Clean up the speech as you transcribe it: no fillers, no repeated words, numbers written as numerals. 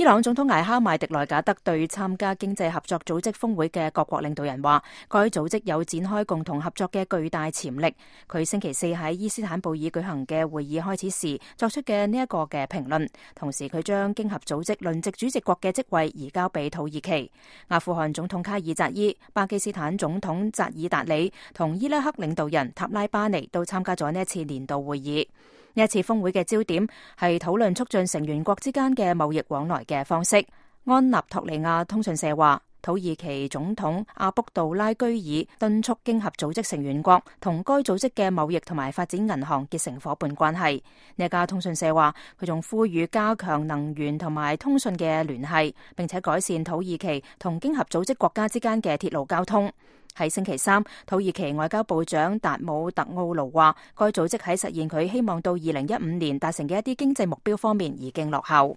朗總統艾哈邁迪內賈德對參加經濟合作組織峰會嘅各國領導人話，該組織有展開共同合作嘅巨大潛力。佢星期四喺伊斯坦布爾舉行嘅會議開始時作出嘅呢一個嘅評論，同時佢將經合組織輪值主席國嘅職位移交俾土耳其。阿富汗總統卡爾扎伊、巴基斯坦總統扎爾達里同伊拉克領導人塔拉巴尼都參加咗呢一次年度會議。呢一次峰會嘅焦點係討論促進成員國之間嘅貿易往來嘅方式。安納托利亞通訊社話，土耳其總統阿卜杜拉居爾敦促經合組織成員國同該組織嘅貿易同埋發展銀行結成夥伴關係。呢一家通訊社話，佢仲呼籲加強能源同埋通訊嘅聯繫，並且改善土耳其同經合組織國家之間嘅鐵路交通。喺星期三，土耳其外交部長達姆特奧盧話，該組織喺實現佢希望到2015年達成嘅一啲經濟目標方面已經落後。